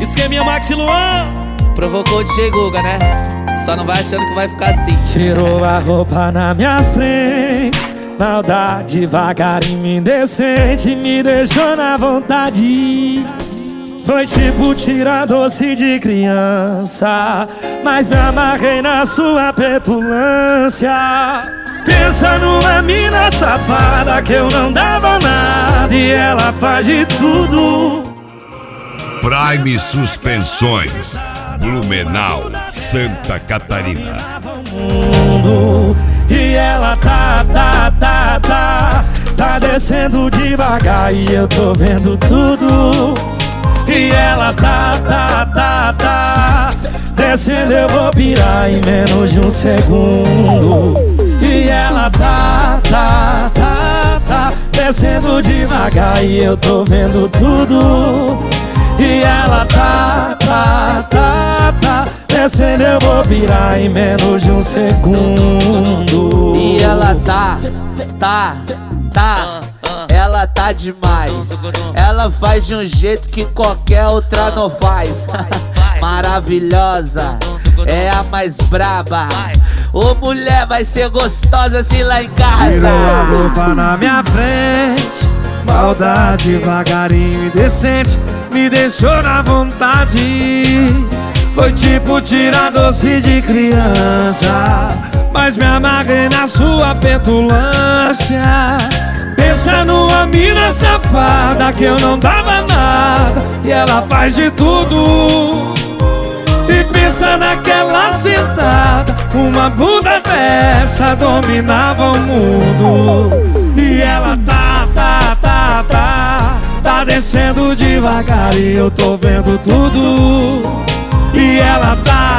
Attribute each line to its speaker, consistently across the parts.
Speaker 1: Esqueminha Maxi Luan.
Speaker 2: Provocou o DJ Guga, né? Só não vai achando que vai ficar assim.
Speaker 1: Tirou a roupa na minha frente, maldade devagarinho indecente, me deixou na vontade. Foi tipo tirar doce de criança, mas me amarrei na sua petulância. Pensa numa mina safada que eu não dava nada e ela faz de tudo.
Speaker 3: Prime Suspensões, Blumenau, Santa Catarina.
Speaker 1: E ela tá descendo devagar e eu tô vendo tudo. E ela tá descendo, eu vou pirar em menos de um segundo. E ela tá descendo devagar e eu tô vendo tudo. E ela tá descendo, eu vou pirar em menos de um segundo.
Speaker 2: E ela ela tá demais. Ela faz de um jeito que qualquer outra não faz. Maravilhosa, é a mais braba. Ô mulher, vai ser gostosa assim lá em casa.
Speaker 1: Tirou a roupa na minha frente, maldade devagarinho e decente, me deixou na vontade. Foi tipo tirar doce de criança, mas me amarrei na sua petulância. Pensa numa mina safada que eu não dava nada e ela faz de tudo. E pensa naquela sentada, uma bunda dessa dominava o mundo. E ela tá descendo devagar e eu tô vendo tudo. E ela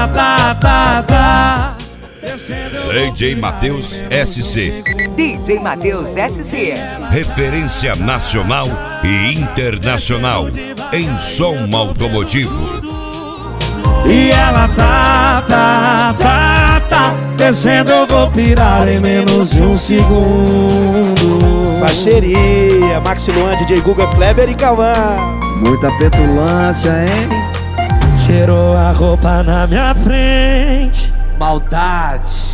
Speaker 1: tá
Speaker 3: DJ Matheus SC.
Speaker 4: DJ Matheus SC.
Speaker 3: Referência nacional e internacional em som automotivo.
Speaker 1: E ela tá descendo, eu vou pirar em menos de um segundo.
Speaker 5: Parceria, Maxi Luan, DJ Guga, Kleber e Cauã.
Speaker 1: Muita petulância, hein? Tirou a roupa na minha frente,
Speaker 2: maldade